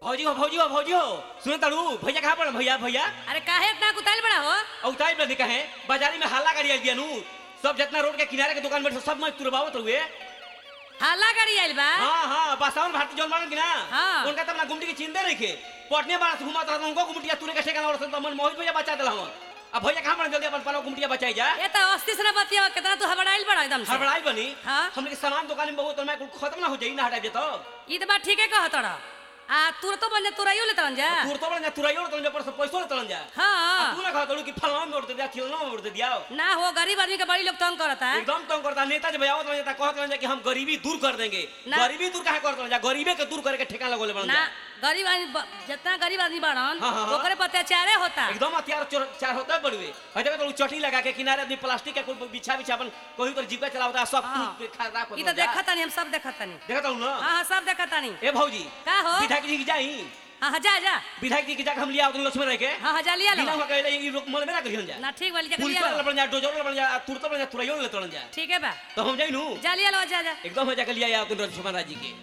भौजी हो सुन तारू भैया कहाँ पड़ा भैया भैया अरे काहे इतना कुताइल बड़ा हो और उताई बदे कहे बाजारी में हल्ला गाड़ी आई दिया नु सब जितना रोड के किनारे के दुकान में सब मैं तुरबावत हुए हल्ला गाड़ी आइल बा। हां बासावन भारती जोन मारन की ना हाँ। उनका तब ना गुमटी की चिंता नहीं के पटने बार से घुमाता रहता उनको गुमटिया तुरे के ठेका और सब मन मोहित भैया बचा देला हम अब भैया कहाँ जल्दी अपन पालो गुमटिया बचाई जा ये तो अस्ती से ना बतिया कितना तू हबड़ाइल बड़ा एकदम से हड़बड़ाई बनी हाँ। हमने सामान दुकान में बहुत मैं खत्म ना हो जाई ना हटा दे तो ई तो बात ठीके कहत रहा आ तुरतो बन जा तुराइयो ले तरन जा दूर तो बड़ा तुराइयो तो पर से पैसा तलन जा हां तू ना कहा तू कि फलाना में उड़ दे दिया खिलना में उड़ दे दिया ना हो गरीब आदमी के बड़ी लोग तंग करता है एकदम तंग करता नेता जब आवत रहता कहत रहता कि हम गरीबी दूर कर देंगे ना। गरीबी दूर काहे करत रहता गरीबे के दूर करे के ठेका लगोले बन ना गरीब आदमी जितना गरीब आदमी बाड़न हाँ, हाँ, हाँ। ओकरे पर अत्याचारे होता एकदम हथियार चार होता है बड़वे हटे तो चटनी लगा के किनारे आदमी प्लास्टिक के कोई बिछा अपन कोई तो जीविका चलावता सब हाँ। कुछ खराब कर ई तो देखत नहीं हम सब देखत नहीं देखत हूं ना हां हां सब देखत नहीं ए भौजी का हो विधायक जी की जाई हां जा जा विधायक जी की जाके हम लिया उन लक्ष्मण रह के हां हां जा लिया बिना लो कहले ई मन में ना करियन जा ना ठीक वाली जगह पुलिस लिया वाला लो बन जा डोजर बन जा तुरत बन जा तुरैयो ले तलन जा ठीक है बा तो हम जाई नु जा लिया लो जा जा एकदम हो जाके लिया उन लक्ष्मण राज जी के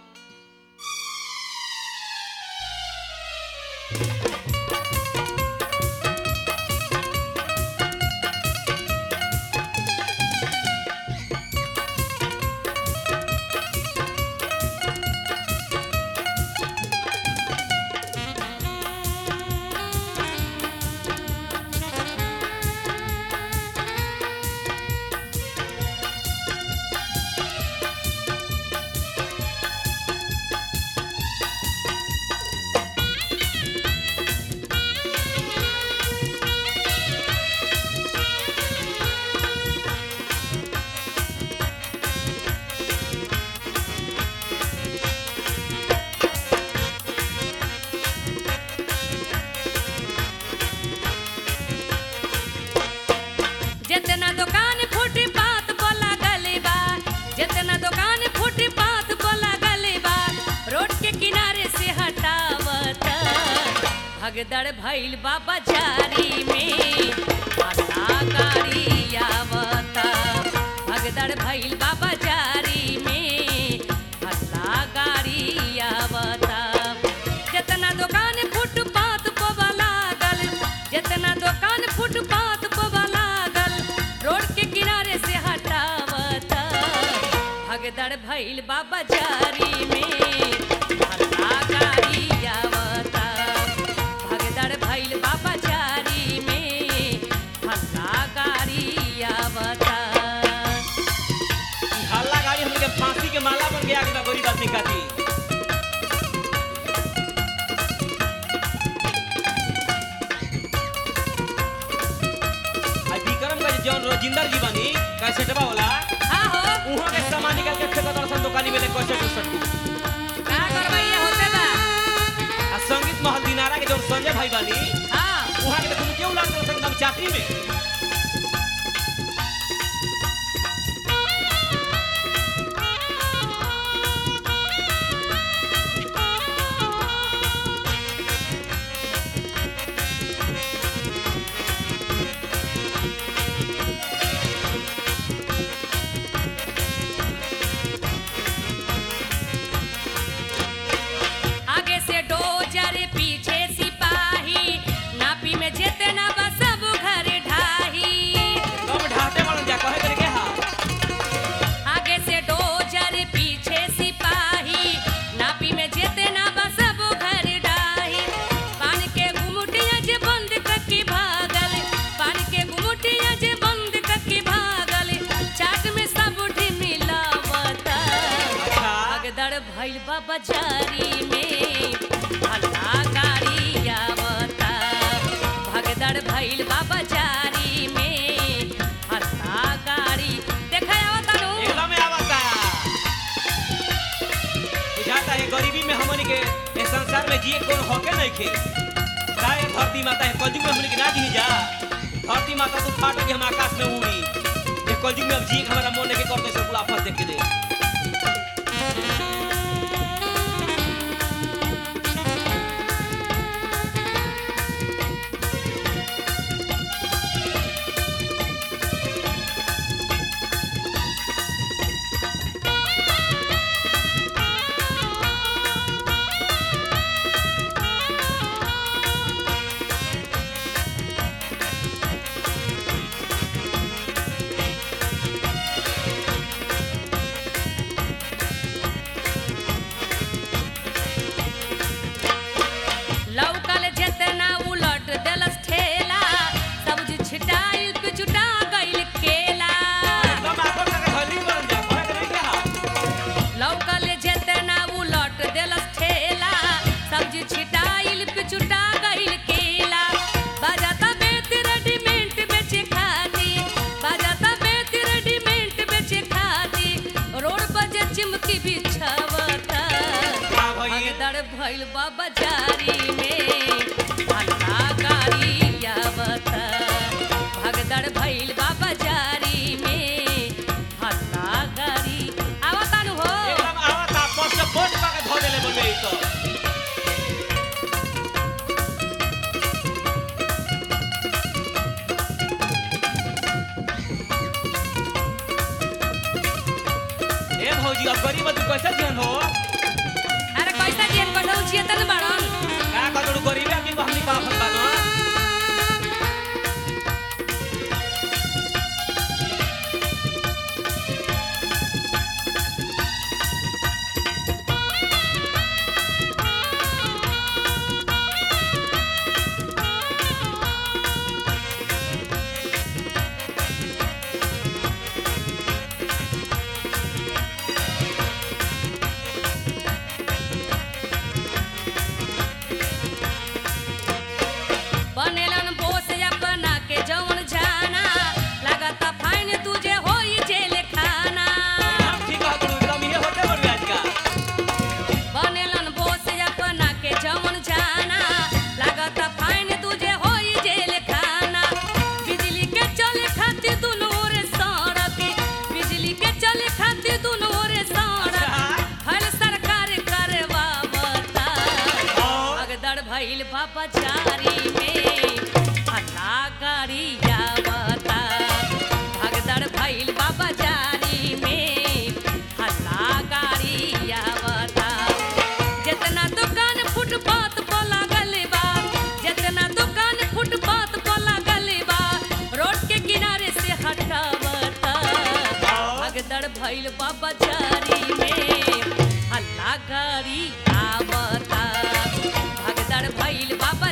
जितना दुकान फुटपाथ पर लागल बा जितना दुकान फुटपाथ पर लागल बा रोड के किनारे से हटावत भगदड़ भइल बा बाजारी में आला गाड़ी आवत भगदड़ भइल बा बाजारी में आला गाड़ी आवत जितना दुकान फुटपाथ पर लागल जितना दुकान फुटपाथ पर रोड के किनारे से हटावत भगदड़ भइल बा बाजारी में हल्ला गाड़ी आवत भगदड़ भइल बा बाजारी में हल्ला गाड़ी आवत हल्ला गाड़ी हमने के फांसी के माला बन गया कि गरीब आदमी खाती जौन रोजिंदर जी बनी कैसे डबा वाला हां हो उहाँ के सामान निकाल के फेंका दर्शन दुकानी में ले कैसे सट्टू का करबै ये होते बा आ संगीत महल दिनारा के जौन संजय भाई बनी हां उहाँ के तुम क्यों लाल दर्शन एकदम चाकरी में आगे से डोजर पीछे सिपाही नापी में जितना बा सब घर ढाही कब ढाटे वाला जा कहे करके हां आगे से डोजर पीछे सिपाही नापी में जितना बा सब घर ढाही पान के गुमटिया जे बंद करके भागल पान के गुमटिया जे बंद करके भागल चाट में सब उठी मिलावत भगदड़ भइल बा बाजारी में हल्ला गाड़ी आवत भगदड़ भइल बा बाजारी में हल्ला गाड़ी देखा आवत नु एकदम आवता बुझाता है गरीबी में हमनी के इस संसार में जिए कोन होके नहीं खे काहे धरती माता है कलयुग में हमनी के ना दी जा धरती माता तो फाट के हम आकाश में उड़ी ये कलयुग में अब जिए हमारा मन के करते से पूरा आपस देख के दे भइल बा बाजारी में हल्ला गाड़ी आवता भगदड़ भइल बा बाजारी में हल्ला गाड़ी आवता नु हो एकदम आवता पोस्ट का धो देले बोलबे ई तो ए भौजी अब गरीब तू कैसे ध्यान हो अरे कैसा दिन बढ़ौ छिए तन बड़न का कतड़ू गरीब आदमी को हमनी का फल बानो बनेलन बोस अपना के जवन जाना लागता फाइन तुझे होई जेल खाना ठीक है कतड़ू एकदम ये होते बोलबे आज का बनेलन बोस अपना के जवन जाना लागता फाइन तुझे होई जेल खाना बिजली के चले खातिर दुनू रे सड़क बिजली के चले खातिर दुनू रे सड़क हर सरकार करवावता भगदड़ भइल बा बाजारी में हल्ला गाड़ी आवता भगदड़ भइल बा बाजारी में हल्ला गाड़ी आवता जितना दुकान फुटपाथ पर लागल बा जितना दुकान फुटपाथ पर लागल बा रोड के किनारे से हटावता भगदड़ भइल बा बाजारी में हल्ला गाड़ी आवता भगदड़ भइल बा